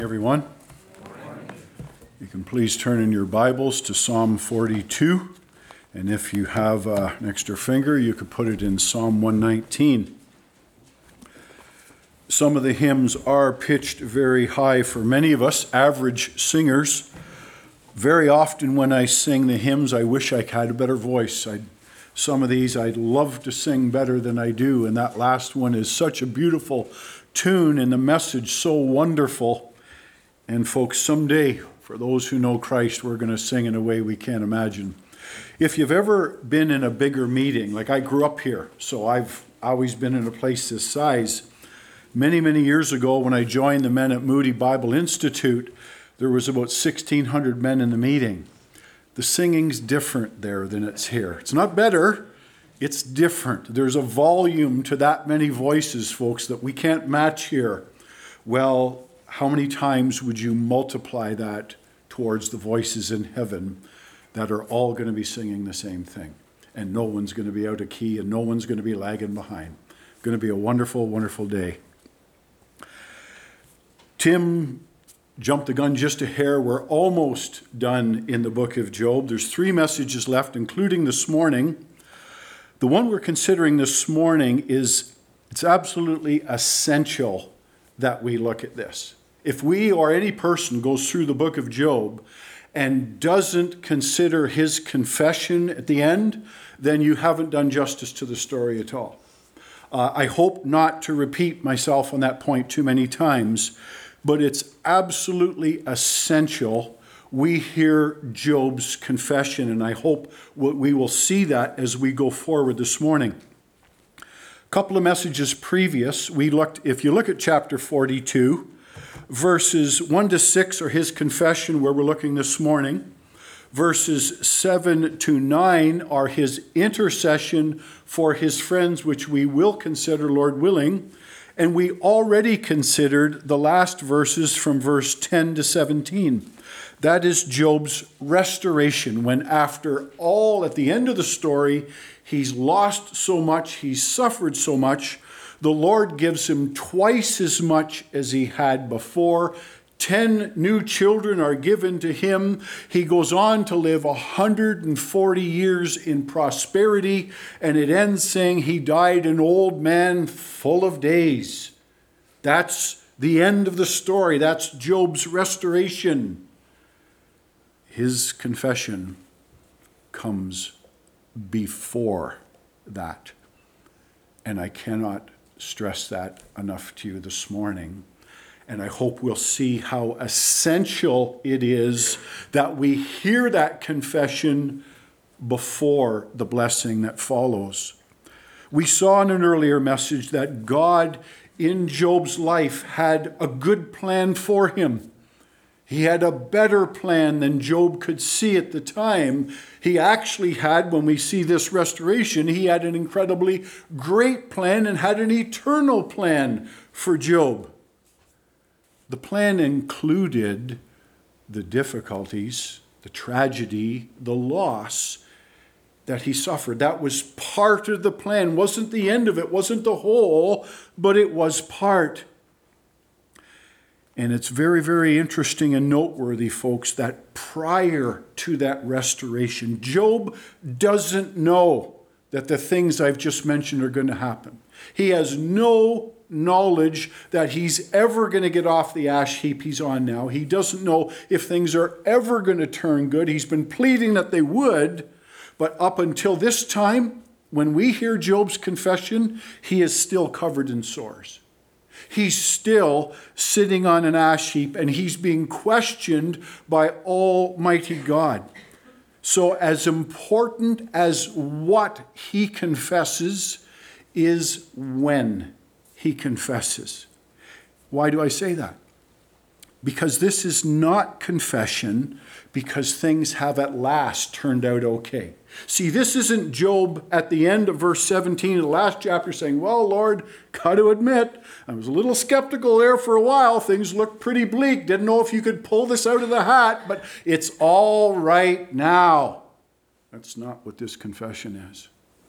Everyone, you can please turn in your Bibles to Psalm 42, and if you have an extra finger, you could put it in Psalm 119. Some of the hymns are pitched very high for many of us, average singers. Very often when I sing the hymns, I wish I had a better voice. Some of these I'd love to sing better than I do, and that last one is such a beautiful tune and the message so wonderful. And folks, someday, for those who know Christ, we're going to sing in a way we can't imagine. If you've ever been in a bigger meeting, like I grew up here, so I've always been in a place this size. Many, many years ago, when I joined the men at Moody Bible Institute, there was about 1,600 men in the meeting. The singing's different there than it's here. It's not better, it's different. There's a volume to that many voices, folks, that we can't match here. Well, how many times would you multiply that towards the voices in heaven that are all going to be singing the same thing? And no one's going to be out of key and no one's going to be lagging behind. It's going to be a wonderful, wonderful day. Tim jumped the gun just a hair. We're almost done in the book of Job. There's 3 messages left, including this morning. The one we're considering this morning it's absolutely essential that we look at this. If we or any person goes through the book of Job and doesn't consider his confession at the end, then you haven't done justice to the story at all. I hope not to repeat myself on that point too many times, but it's absolutely essential we hear Job's confession, and I hope we will see that as we go forward this morning. A couple of messages previous, if you look at chapter 42, verses 1 to 6 are his confession where we're looking this morning. Verses 7 to 9 are his intercession for his friends, which we will consider, Lord willing. And we already considered the last verses from verse 10 to 17. That is Job's restoration, when after all, at the end of the story, he's lost so much, he's suffered so much, the Lord gives him twice as much as he had before. 10 new children are given to him. He goes on to live 140 years in prosperity, and it ends saying he died an old man full of days. That's the end of the story. That's Job's restoration. His confession comes before that. And I cannot stress that enough to you this morning. And I hope we'll see how essential it is that we hear that confession before the blessing that follows. We saw in an earlier message that God in Job's life had a good plan for him. He had a better plan than Job could see at the time. He actually had, when we see this restoration, he had an incredibly great plan and had an eternal plan for Job. The plan included the difficulties, the tragedy, the loss that he suffered. That was part of the plan. Wasn't the end of it, wasn't the whole, but it was part. And it's very, very interesting and noteworthy, folks, that prior to that restoration, Job doesn't know that the things I've just mentioned are going to happen. He has no knowledge that he's ever going to get off the ash heap he's on now. He doesn't know if things are ever going to turn good. He's been pleading that they would, but up until this time, when we hear Job's confession, he is still covered in sores. He's still sitting on an ash heap, and he's being questioned by Almighty God. So as important as what he confesses is when he confesses. Why do I say that? Because this is not confession because things have at last turned out okay. See, this isn't Job at the end of verse 17 of the last chapter saying, well, Lord, got to admit, I was a little skeptical there for a while. Things looked pretty bleak. Didn't know if you could pull this out of the hat, but it's all right now. That's not what this confession is.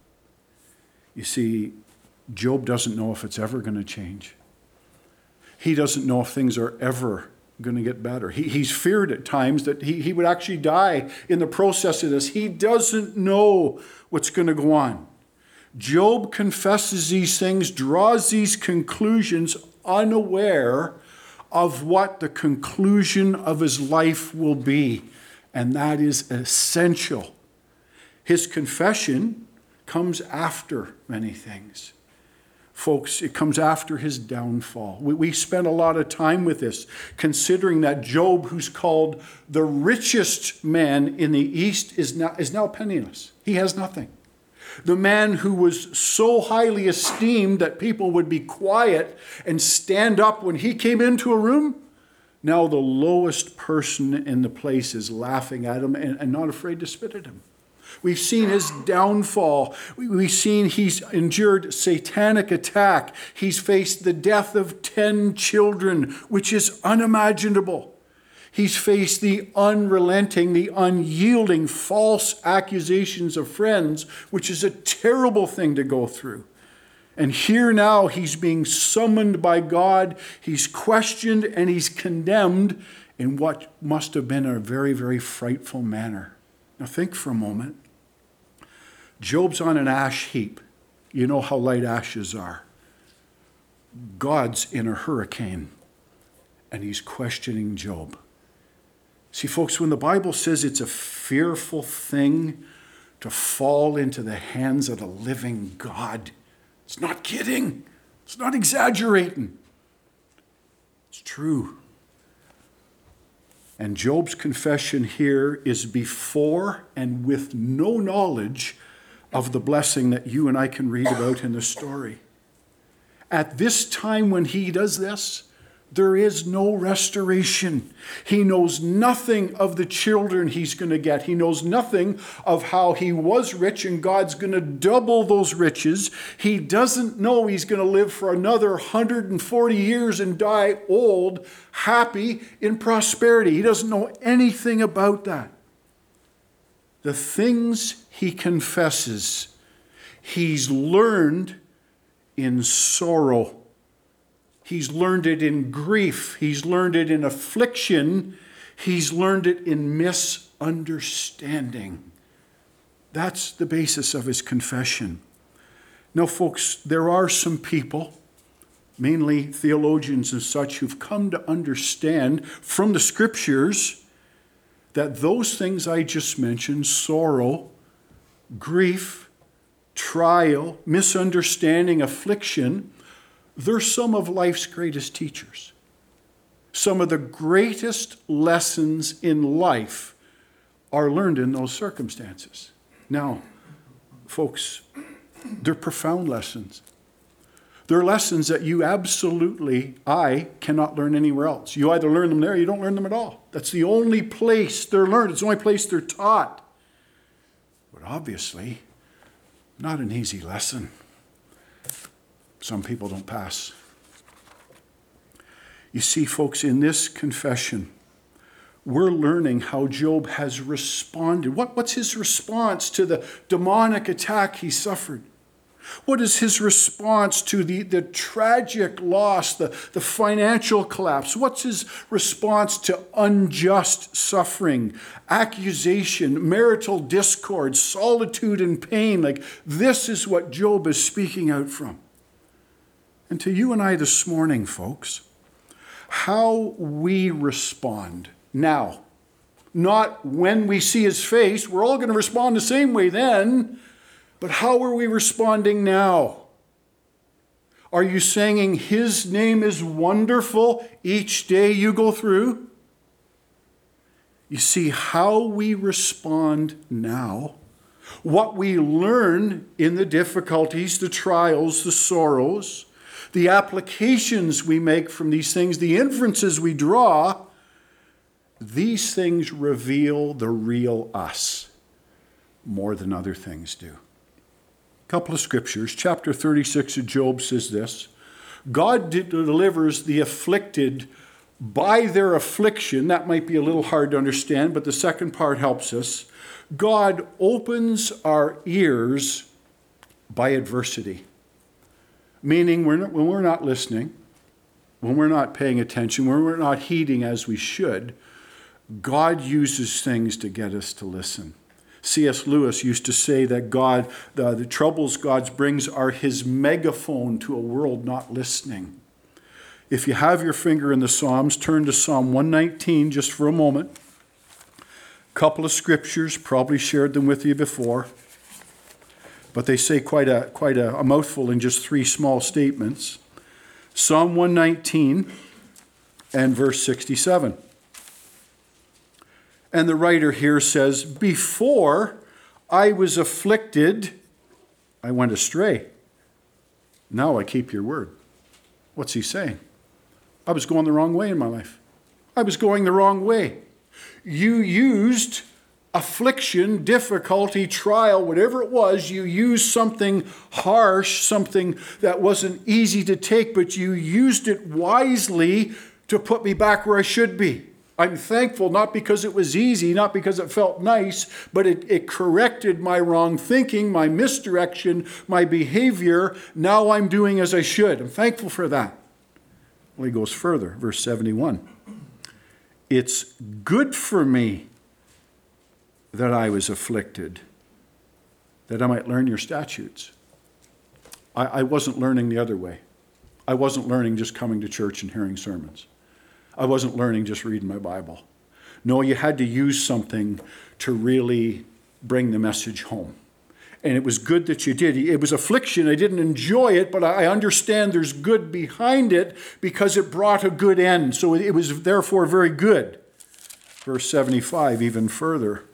You see, Job doesn't know if it's ever going to change. He doesn't know if things are ever going to get better. He's feared at times that he would actually die in the process of this. He doesn't know what's going to go on. Job confesses these things, draws these conclusions, unaware of what the conclusion of his life will be. And that is essential. His confession comes after many things. Folks, it comes after his downfall. We spent a lot of time with this, considering that Job, who's called the richest man in the East, is now penniless. He has nothing. The man who was so highly esteemed that people would be quiet and stand up when he came into a room, now the lowest person in the place is laughing at him and not afraid to spit at him. We've seen his downfall. We've seen he's endured satanic attack. He's faced the death of 10 children, which is unimaginable. He's faced the unrelenting, the unyielding false accusations of friends, which is a terrible thing to go through. And here now he's being summoned by God. He's questioned and he's condemned in what must have been a very, very frightful manner. Now think for a moment. Job's on an ash heap. You know how light ashes are. God's in a hurricane, and he's questioning Job. See, folks, when the Bible says it's a fearful thing to fall into the hands of the living God, it's not kidding. It's not exaggerating. It's true. And Job's confession here is before and with no knowledge of the blessing that you and I can read about in the story. At this time when he does this, there is no restoration. He knows nothing of the children he's going to get. He knows nothing of how he was rich and God's going to double those riches. He doesn't know he's going to live for another 140 years and die old, happy, in prosperity. He doesn't know anything about that. The things he confesses, he's learned in sorrow. He's learned it in grief. He's learned it in affliction. He's learned it in misunderstanding. That's the basis of his confession. Now, folks, there are some people, mainly theologians and such, who've come to understand from the scriptures that those things I just mentioned, sorrow, grief, trial, misunderstanding, affliction, they're some of life's greatest teachers. Some of the greatest lessons in life are learned in those circumstances. Now, folks, they're profound lessons. They're lessons that I cannot learn anywhere else. You either learn them there or you don't learn them at all. That's the only place they're learned. It's the only place they're taught. But obviously, not an easy lesson. Some people don't pass. You see, folks, in this confession, we're learning how Job has responded. What's his response to the demonic attack he suffered? What is his response to the tragic loss, the financial collapse? What's his response to unjust suffering, accusation, marital discord, solitude and pain? Like, this is what Job is speaking out from. And to you and I this morning, folks, how we respond now, not when we see his face, we're all going to respond the same way then, but how are we responding now? Are you singing his name is wonderful each day you go through? You see, how we respond now, what we learn in the difficulties, the trials, the sorrows, the applications we make from these things, the inferences we draw, these things reveal the real us more than other things do. A couple of scriptures. Chapter 36 of Job says this: God delivers the afflicted by their affliction. That might be a little hard to understand, but the second part helps us. God opens our ears by adversity. Meaning when we're not listening, when we're not paying attention, when we're not heeding as we should, God uses things to get us to listen. C.S. Lewis used to say that God, the troubles God brings are his megaphone to a world not listening. If you have your finger in the Psalms, turn to Psalm 119 just for a moment. A couple of scriptures, probably shared them with you before, but they say quite a mouthful in just 3 small statements. Psalm 119 and verse 67. And the writer here says, before I was afflicted, I went astray. Now I keep your word. What's he saying? I was going the wrong way in my life. I was going the wrong way. You used affliction, difficulty, trial, whatever it was, you used something harsh, something that wasn't easy to take, but you used it wisely to put me back where I should be. I'm thankful not because it was easy, not because it felt nice, but it corrected my wrong thinking, my misdirection, my behavior. Now I'm doing as I should. I'm thankful for that. Well, he goes further, verse 71. It's good for me that I was afflicted, that I might learn your statutes. I wasn't learning the other way. I wasn't learning just coming to church and hearing sermons. I wasn't learning just reading my Bible. No, you had to use something to really bring the message home. And it was good that you did. It was affliction. I didn't enjoy it, but I understand there's good behind it because it brought a good end. So it was therefore very good. Verse 75, even further.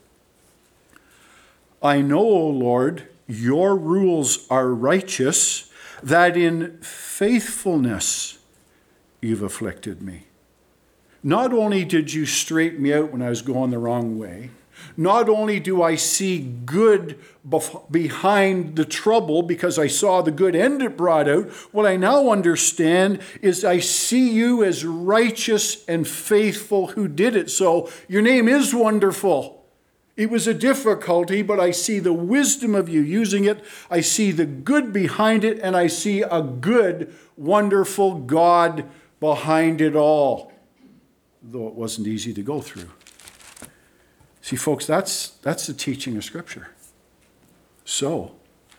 I know, O Lord, your rules are righteous, that in faithfulness you've afflicted me. Not only did you straighten me out when I was going the wrong way, not only do I see good behind the trouble because I saw the good end it brought out, what I now understand is I see you as righteous and faithful who did it. So your name is wonderful. It was a difficulty, but I see the wisdom of you using it. I see the good behind it, and I see a good, wonderful God behind it all, though it wasn't easy to go through. See, folks, that's the teaching of Scripture. So,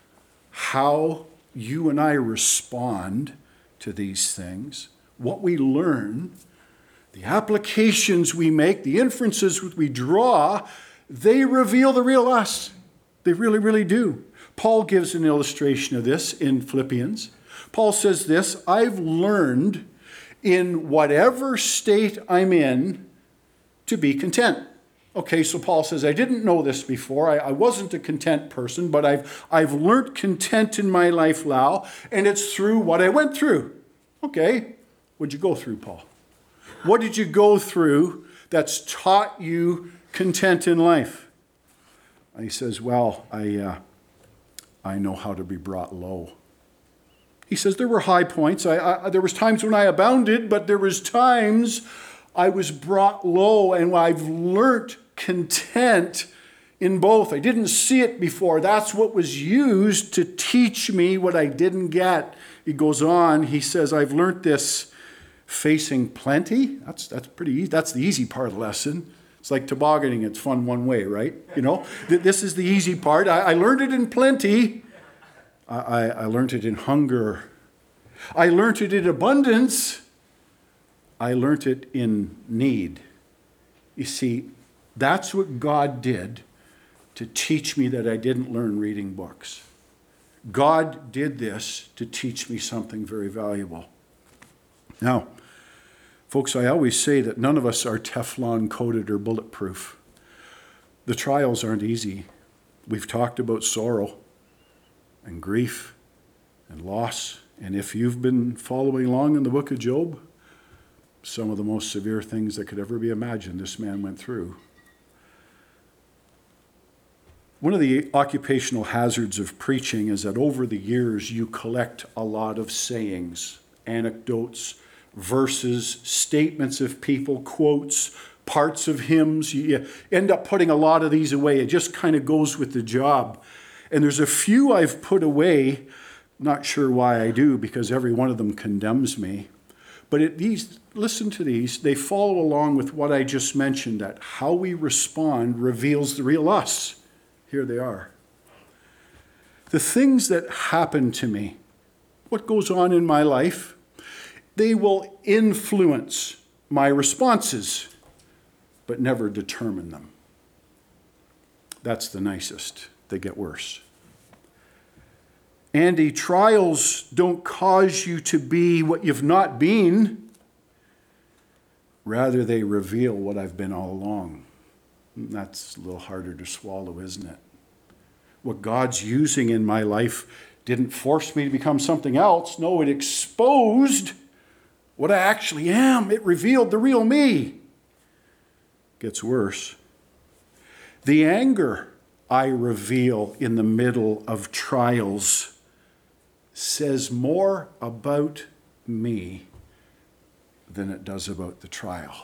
how you and I respond to these things, what we learn, the applications we make, the inferences we draw, they reveal the real us. They really, really do. Paul gives an illustration of this in Philippians. Paul says this, I've learned in whatever state I'm in to be content. Okay, so Paul says, I didn't know this before. I wasn't a content person, but I've learned content in my life now, and it's through what I went through. Okay, what'd you go through, Paul? What did you go through that's taught you content in life? And he says, well, I know how to be brought low. He says, there were high points. There was times when I abounded, but there was times I was brought low, and I've learnt content in both. I didn't see it before. That's what was used to teach me what I didn't get. He goes on, he says, I've learnt this facing plenty. That's pretty easy. That's the easy part of the lesson. It's like tobogganing. It's fun one way, right? You know, this is the easy part. I learned it in plenty. I learned it in hunger. I learned it in abundance. I learned it in need. You see, that's what God did to teach me that I didn't learn reading books. God did this to teach me something very valuable. Now, folks, I always say that none of us are Teflon coated or bulletproof. The trials aren't easy. We've talked about sorrow and grief and loss. And if you've been following along in the book of Job, some of the most severe things that could ever be imagined this man went through. One of the occupational hazards of preaching is that over the years you collect a lot of sayings, anecdotes, verses, statements of people, quotes, parts of hymns. You end up putting a lot of these away. It just kind of goes with the job. And there's a few I've put away, not sure why I do, because every one of them condemns me. But listen to these. They follow along with what I just mentioned, that how we respond reveals the real us. Here they are. The things that happen to me, what goes on in my life, they will influence my responses, but never determine them. That's the nicest. They get worse. Andy, trials don't cause you to be what you've not been. Rather, they reveal what I've been all along. That's a little harder to swallow, isn't it? What God's using in my life didn't force me to become something else. No, it exposed what I actually am. It revealed the real me. Gets worse. The anger I reveal in the middle of trials says more about me than it does about the trial.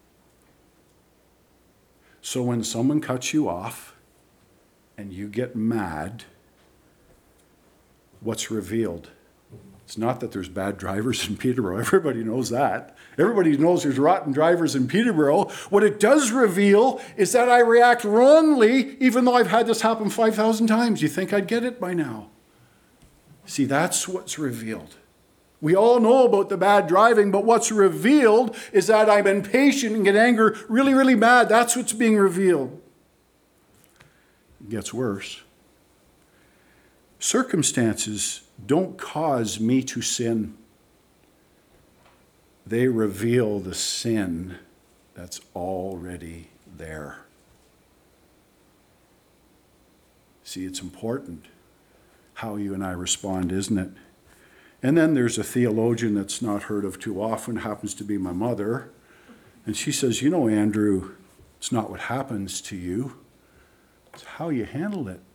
So when someone cuts you off and you get mad, what's revealed? It's not that there's bad drivers in Peterborough. Everybody knows that. Everybody knows there's rotten drivers in Peterborough. What it does reveal is that I react wrongly, even though I've had this happen 5,000 times. You think I'd get it by now? See, that's what's revealed. We all know about the bad driving, but what's revealed is that I'm impatient and get angry, really, really mad. That's what's being revealed. It gets worse. Circumstances don't cause me to sin. They reveal the sin that's already there. See, it's important how you and I respond, isn't it? And then there's a theologian that's not heard of too often, happens to be my mother. And she says, you know, Andrew, it's not what happens to you, it's how you handle it.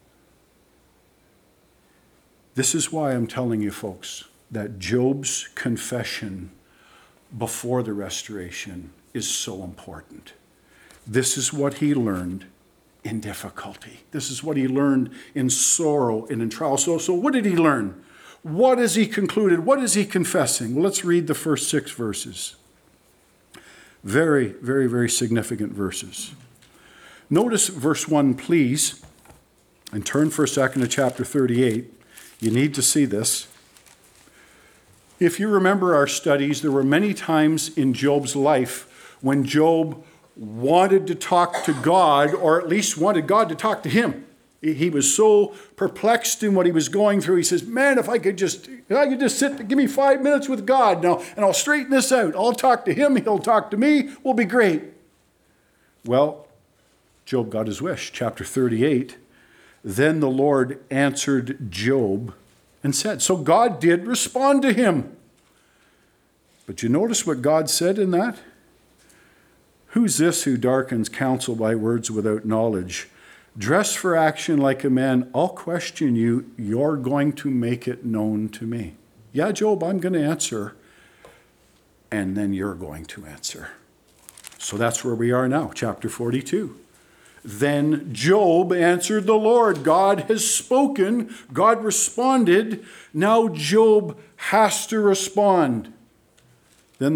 This is why I'm telling you, folks, that Job's confession before the restoration is so important. This is what he learned in difficulty. This is what he learned in sorrow and in trial. So what did he learn? What has he concluded? What is he confessing? Well, let's read the first 6 verses. Very, very, very significant verses. Notice verse 1, please, and turn for a second to chapter 38. You need to see this. If you remember our studies, there were many times in Job's life when Job wanted to talk to God, or at least wanted God to talk to him. He was so perplexed in what he was going through. He says, man, if I could just sit, give me 5 minutes with God now, and I'll straighten this out. I'll talk to him, he'll talk to me, we'll be great. Well, Job got his wish. Chapter 38, then the Lord answered Job and said, so God did respond to him. But you notice what God said in that? Who's this who darkens counsel by words without knowledge? Dress for action like a man. I'll question you. You're going to make it known to me. Yeah, Job, I'm going to answer. And then you're going to answer. So that's where we are now, chapter 42. Then Job answered the Lord. God has spoken. God responded. Now Job has to respond. Then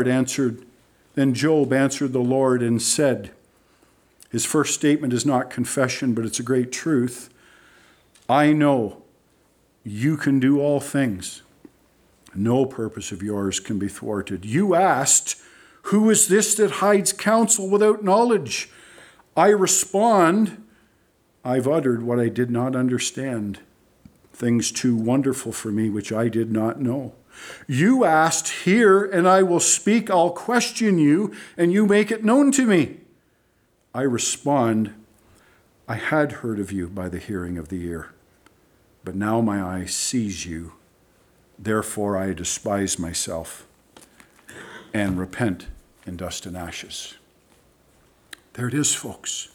Job answered the Lord and said, his first statement is not confession, but it's a great truth. I know you can do all things. No purpose of yours can be thwarted. You asked, who is this that hides counsel without knowledge? I respond, I've uttered what I did not understand, things too wonderful for me which I did not know. You asked, hear, and I will speak. I'll question you, and you make it known to me. I respond, I had heard of you by the hearing of the ear, but now my eye sees you. Therefore I despise myself and repent in dust and ashes. There it is, folks.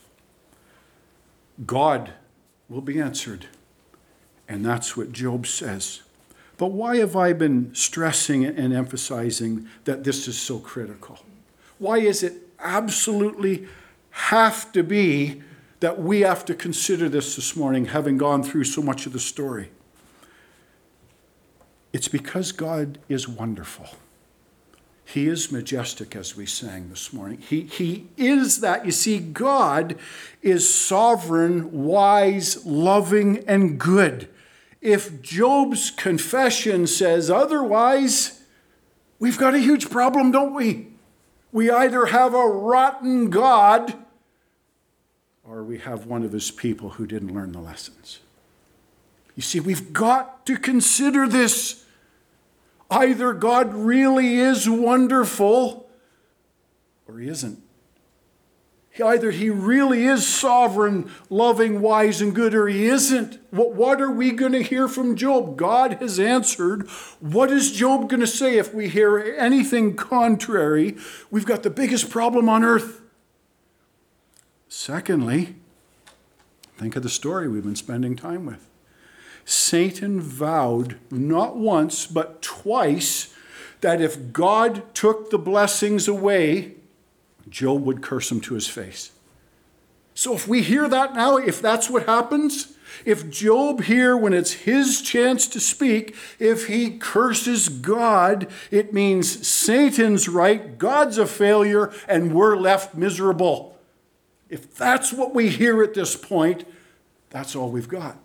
God will be answered. And that's what Job says. But why have I been stressing and emphasizing that this is so critical? Why is it absolutely have to be that we have to consider this morning, having gone through so much of the story? It's because God is wonderful. He is majestic, as we sang this morning. He is that. You see, God is sovereign, wise, loving, and good. If Job's confession says otherwise, we've got a huge problem, don't we? We either have a rotten God or we have one of his people who didn't learn the lessons. You see, we've got to consider this. Either God really is wonderful or he isn't. Either he really is sovereign, loving, wise, and good, or he isn't. What are we going to hear from Job? God has answered. What is Job going to say if we hear anything contrary? We've got the biggest problem on earth. Secondly, think of the story we've been spending time with. Satan vowed not once but twice that if God took the blessings away, Job would curse him to his face. So if we hear that now, if that's what happens, if Job here, when it's his chance to speak, if he curses God, it means Satan's right, God's a failure, and we're left miserable. If that's what we hear at this point, that's all we've got.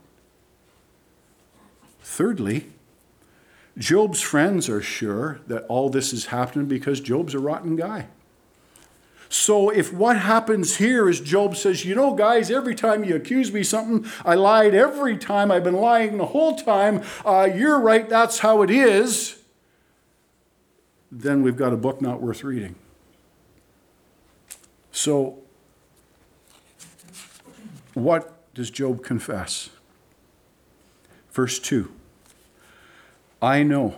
Thirdly, Job's friends are sure that all this is happening because Job's a rotten guy. So if what happens here is Job says, you know, guys, every time you accuse me of something, I lied every time. I've been lying the whole time. You're right. That's how it is. Then we've got a book not worth reading. So what does Job confess? Verse 2. I know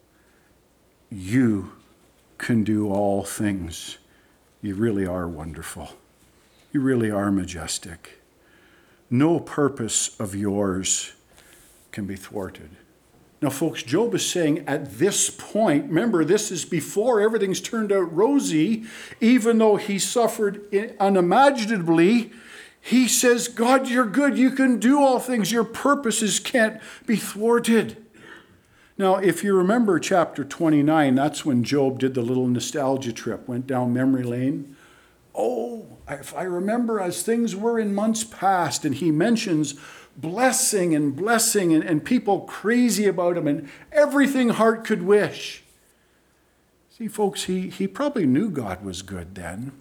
you can do all things. You really are wonderful. You really are majestic. No purpose of yours can be thwarted. Now, folks, Job is saying at this point, remember, this is before everything's turned out rosy, even though he suffered unimaginably, he says, God, you're good. You can do all things. Your purposes can't be thwarted. Now, if you remember chapter 29, that's when Job did the little nostalgia trip, went down memory lane. Oh, if I remember as things were in months past, and he mentions blessing and people crazy about him and everything heart could wish. See, folks, he probably knew God was good then,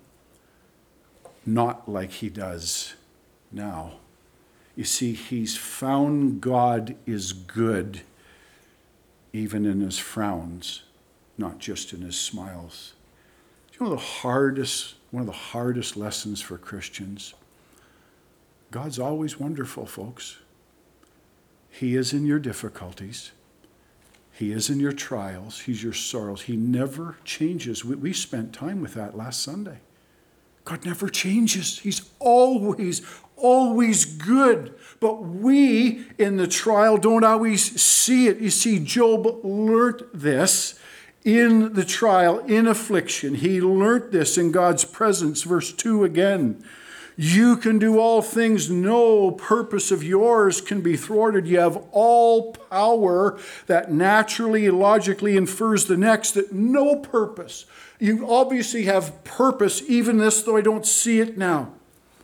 not like he does now. You see, he's found God is good even in his frowns, not just in his smiles. Do you know one of the hardest lessons for Christians? God's always wonderful, folks. He is in your difficulties. He is in your trials. He's your sorrows. He never changes. We spent time with that last Sunday. God never changes. He's always good. But we in the trial don't always see it. You see, Job learnt this in the trial, in affliction. He learnt this in God's presence. Verse 2 again. You can do all things. No purpose of yours can be thwarted. You have all power. That naturally, logically infers the next, that no purpose. You obviously have purpose, even this, though I don't see it now.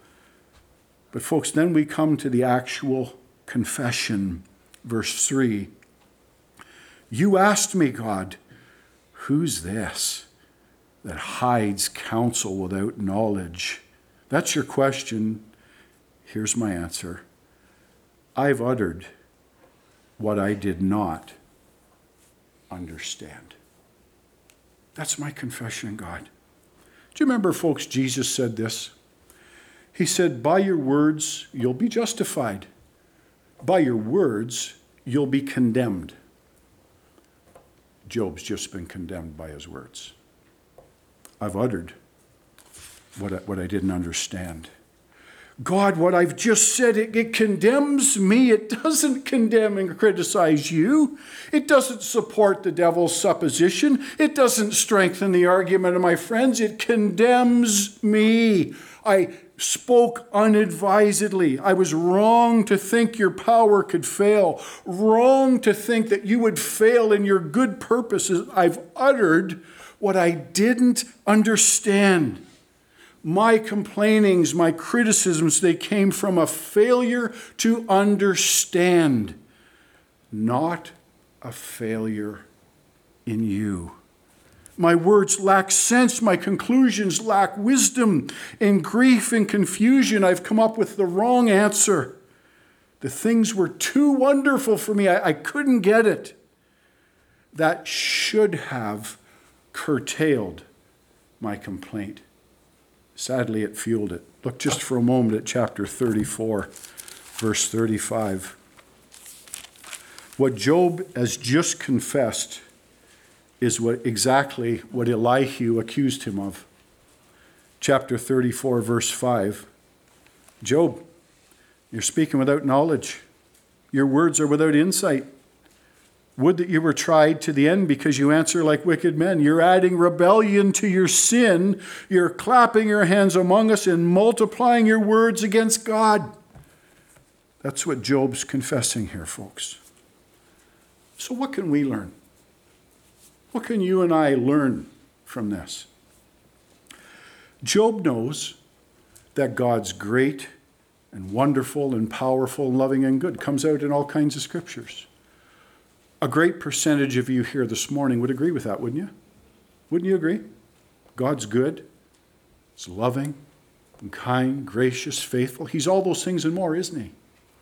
But folks, then we come to the actual confession. Verse 3. You asked me, God, who's this that hides counsel without knowledge? That's your question. Here's my answer. I've uttered what I did not understand. That's my confession, God. Do you remember, folks, Jesus said this? He said, by your words, you'll be justified. By your words, you'll be condemned. Job's just been condemned by his words. I've uttered what I didn't understand. God, what I've just said, it condemns me. It doesn't condemn and criticize you. It doesn't support the devil's supposition. It doesn't strengthen the argument of my friends. It condemns me. I spoke unadvisedly. I was wrong to think your power could fail. Wrong to think that you would fail in your good purposes. I've uttered what I didn't understand. My complainings, my criticisms, they came from a failure to understand, not a failure in you. My words lack sense. My conclusions lack wisdom. In grief and confusion, I've come up with the wrong answer. The things were too wonderful for me. I couldn't get it. That should have curtailed my complaint. Sadly, it fueled it. Look just for a moment at chapter 34, verse 35. What Job has just confessed is exactly what Elihu accused him of. Chapter 34, verse 5. Job, you're speaking without knowledge. Your words are without insight. Would that you were tried to the end, because you answer like wicked men. You're adding rebellion to your sin. You're clapping your hands among us and multiplying your words against God. That's what Job's confessing here, folks. So what can we learn? What can you and I learn from this? Job knows that God's great and wonderful and powerful and loving and good. Comes out in all kinds of scriptures. A great percentage of you here this morning would agree with that, wouldn't you? Wouldn't you agree? God's good. He's loving and kind, gracious, faithful. He's all those things and more, isn't he?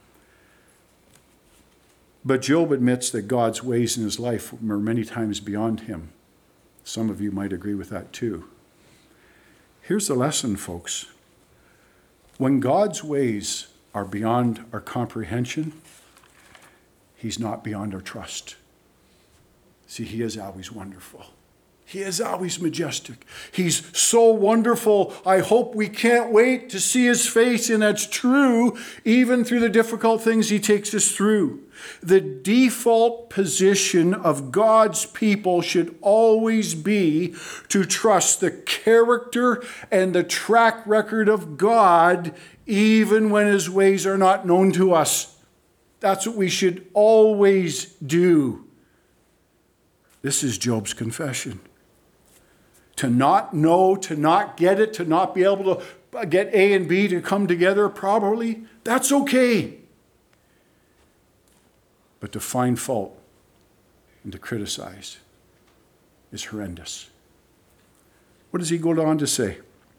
But Job admits that God's ways in his life are many times beyond him. Some of you might agree with that too. Here's the lesson, folks. When God's ways are beyond our comprehension, he's not beyond our trust. See, he is always wonderful. He is always majestic. He's so wonderful. I hope we can't wait to see his face, and that's true even through the difficult things he takes us through. The default position of God's people should always be to trust the character and the track record of God, even when his ways are not known to us. That's what we should always do. This is Job's confession. To not know, to not get it, to not be able to get A and B to come together properly, that's okay. But to find fault and to criticize is horrendous. What does he go on to say?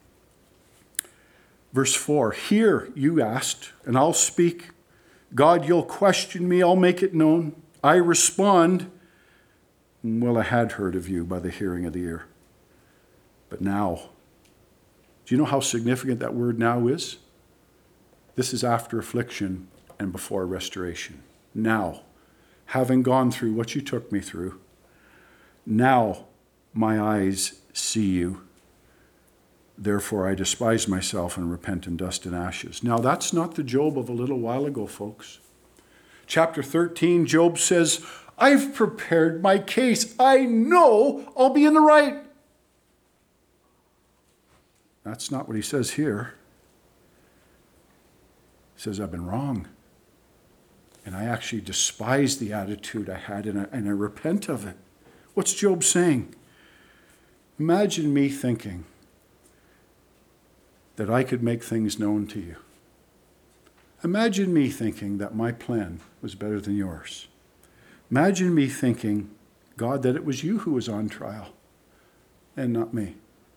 Verse 4, "Hear, you asked, and I'll speak. God, you'll question me, I'll make it known. I respond, well, I had heard of you by the hearing of the ear. But now," do you know how significant that word now is? This is after affliction and before restoration. Now, having gone through what you took me through, now my eyes see you. Therefore I despise myself and repent in dust and ashes. Now that's not the Job of a little while ago, folks. Chapter 13, Job says, I've prepared my case. I know I'll be in the right. That's not what he says here. He says, I've been wrong. And I actually despise the attitude I had, and I repent of it. What's Job saying? Imagine me thinking that I could make things known to you. Imagine me thinking that my plan was better than yours. Imagine me thinking, God, that it was you who was on trial and not me.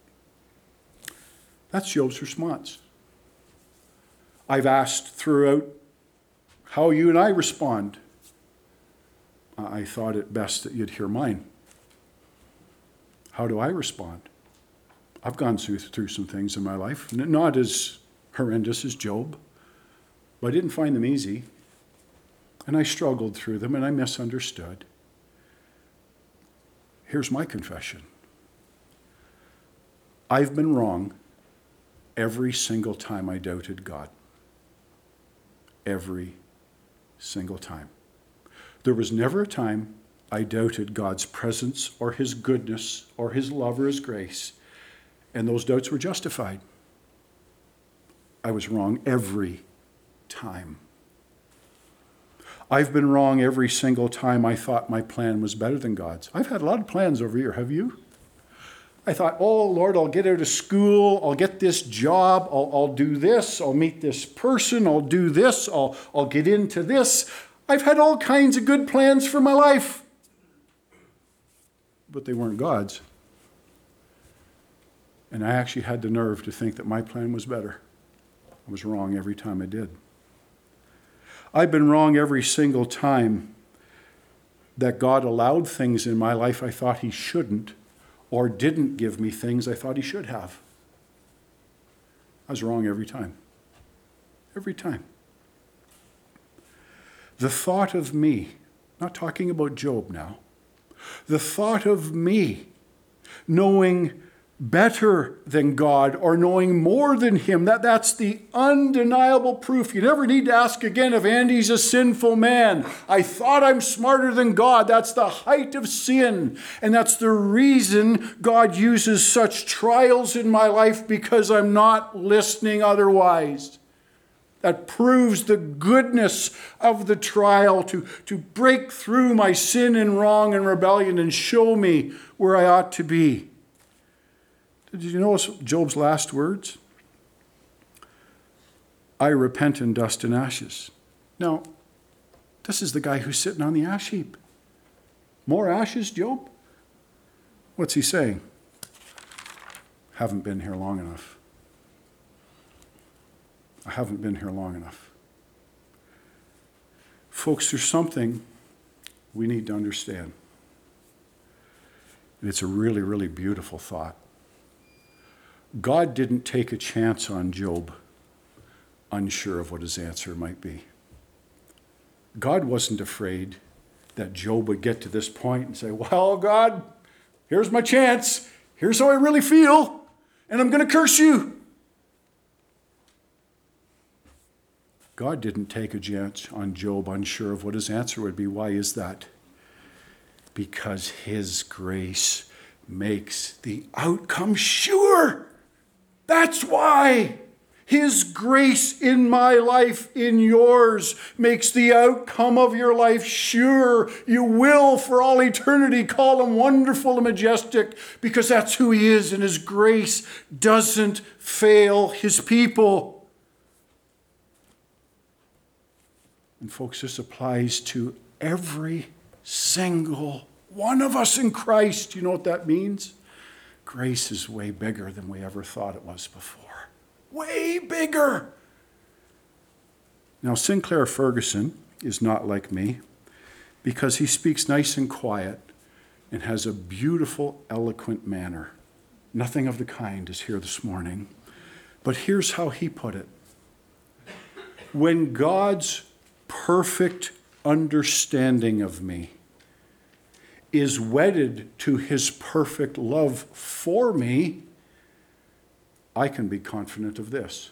That's Job's response. I've asked throughout how you and I respond. I thought it best that you'd hear mine. How do I respond? I've gone through some things in my life, not as horrendous as Job, but I didn't find them easy. And I struggled through them, and I misunderstood. Here's my confession. I've been wrong every single time I doubted God. Every single time. There was never a time I doubted God's presence or his goodness or his love or his grace, and those doubts were justified. I was wrong every time. I've been wrong every single time I thought my plan was better than God's. I've had a lot of plans over here, have you? I thought, oh, Lord, I'll get out of school. I'll get this job. I'll do this. I'll meet this person. I'll do this. I'll get into this. I've had all kinds of good plans for my life. But they weren't God's. And I actually had the nerve to think that my plan was better. I was wrong every time I did. I've been wrong every single time that God allowed things in my life I thought he shouldn't, or didn't give me things I thought he should have. I was wrong every time. Every time. The thought of me, not talking about Job now, the thought of me knowing better than God or knowing more than him, that's the undeniable proof. You never need to ask again if Andy's a sinful man. I thought I'm smarter than God. That's the height of sin. And that's the reason God uses such trials in my life, because I'm not listening otherwise. That proves the goodness of the trial to break through my sin and wrong and rebellion and show me where I ought to be. Did you notice Job's last words? I repent in dust and ashes. Now, this is the guy who's sitting on the ash heap. More ashes, Job? What's he saying? Haven't been here long enough. I haven't been here long enough. Folks, there's something we need to understand. And it's a really, really beautiful thought. God didn't take a chance on Job, unsure of what his answer might be. God wasn't afraid that Job would get to this point and say, well, God, here's my chance. Here's how I really feel, and I'm going to curse you. God didn't take a chance on Job, unsure of what his answer would be. Why is that? Because his grace makes the outcome sure. That's why. His grace in my life, in yours, makes the outcome of your life sure. You will, for all eternity, call him wonderful and majestic, because that's who he is, and his grace doesn't fail his people. And folks, this applies to every single one of us in Christ. You know what that means? Grace is way bigger than we ever thought it was before. Way bigger. Now, Sinclair Ferguson is not like me, because he speaks nice and quiet and has a beautiful, eloquent manner. Nothing of the kind is here this morning. But here's how he put it. When God's perfect understanding of me is wedded to his perfect love for me, I can be confident of this.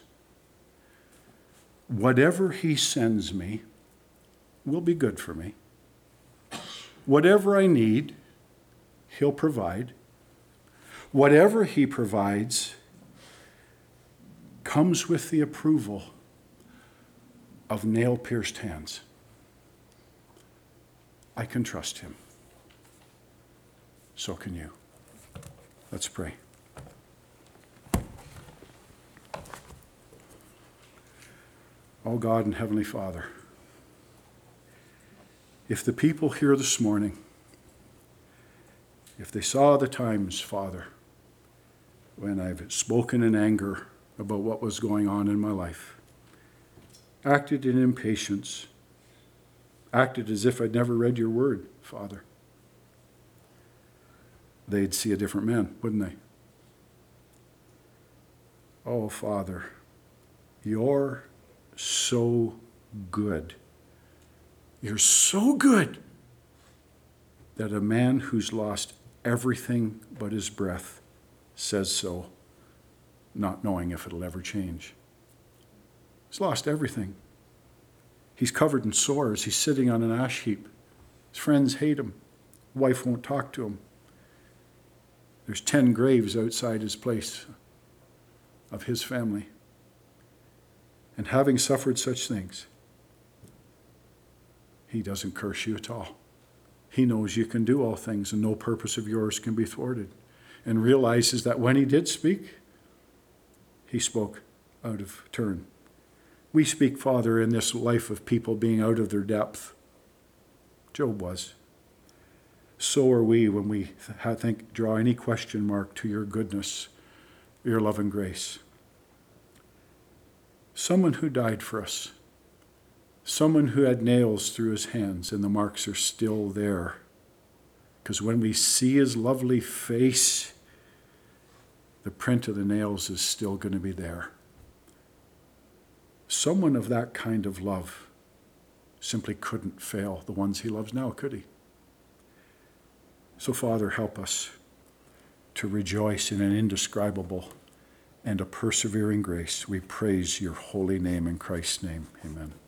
Whatever he sends me will be good for me. Whatever I need, he'll provide. Whatever he provides comes with the approval of nail-pierced hands. I can trust him. So can you. Let's pray. Oh God and Heavenly Father, if the people here this morning, if they saw the times, Father, when I've spoken in anger about what was going on in my life, acted in impatience, acted as if I'd never read your word, Father, they'd see a different man, wouldn't they? Oh, Father, you're so good. You're so good that a man who's lost everything but his breath says so, not knowing if it'll ever change. He's lost everything. He's covered in sores. He's sitting on an ash heap. His friends hate him. Wife won't talk to him. There's 10 graves outside his place of his family. And having suffered such things, he doesn't curse you at all. He knows you can do all things and no purpose of yours can be thwarted. and realizes that when he did speak, he spoke out of turn. We speak, Father, in this life of people being out of their depth. Job was. So are we when we draw any question mark to your goodness, your love and grace. Someone who died for us. Someone who had nails through his hands, and the marks are still there. Because when we see his lovely face, the print of the nails is still going to be there. Someone of that kind of love simply couldn't fail the ones he loves now, could he? So, Father, help us to rejoice in an indescribable and a persevering grace. We praise your holy name in Christ's name. Amen.